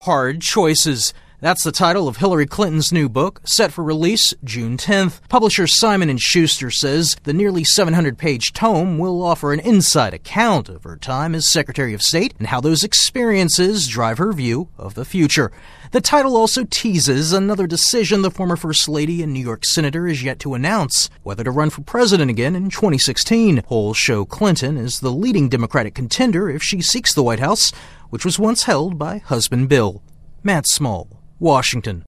Hard Choices. That's the title of Hillary Clinton's new book, set for release June 10th. Publisher Simon & Schuster says the nearly 700-page tome will offer an inside account of her time as Secretary of State and how those experiences drive her view of the future. The title also teases another decision the former First Lady and New York Senator is yet to announce, whether to run for president again in 2016. Polls show Clinton is the leading Democratic contender if she seeks the White House, which was once held by husband Bill. Matt Small, Washington.